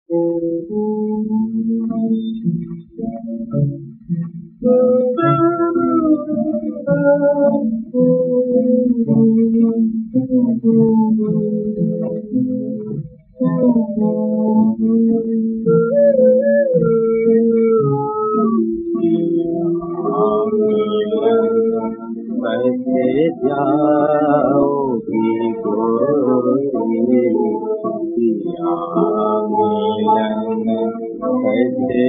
कैसे जाओगी गोरी पिया मिलन, कैसे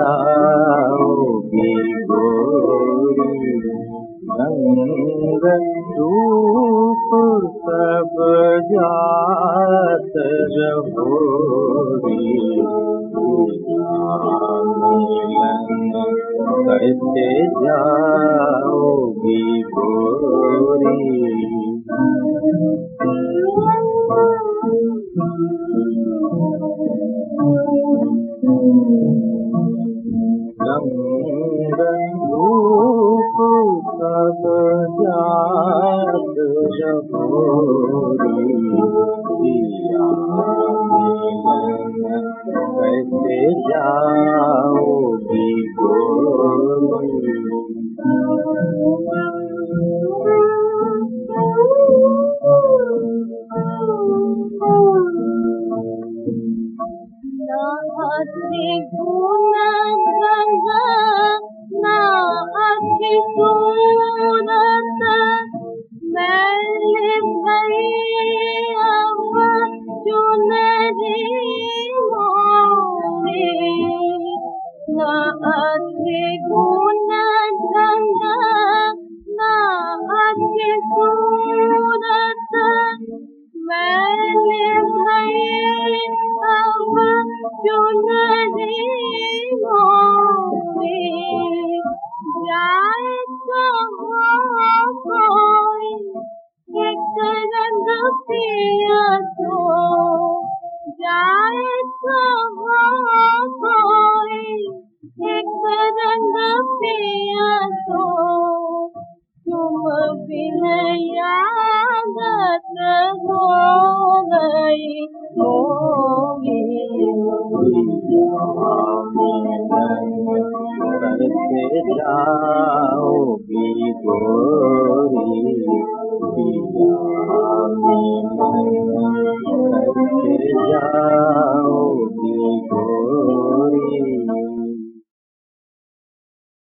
जाओगी गोरी, रंग रूप सब जात रहोगी पिया मिलन, कैसे जाओगी गोरी। रंग रूप सब जात रहोगी पिया मिलन, कैसे जाओगी गोरी। ना अति गुण रंग ना अति सूरत, मैंने भैया चुनरी मोरी। ना अति गुण रंग ना अति सूरत, मैंने भैया चुनरी मोरी। जाए तो हो कोई एक रंग पिया तो, जाए तो हो कोई एक रंग पिया तो, तुम बिन यादत हो गई मोरी। कैसे जाओगी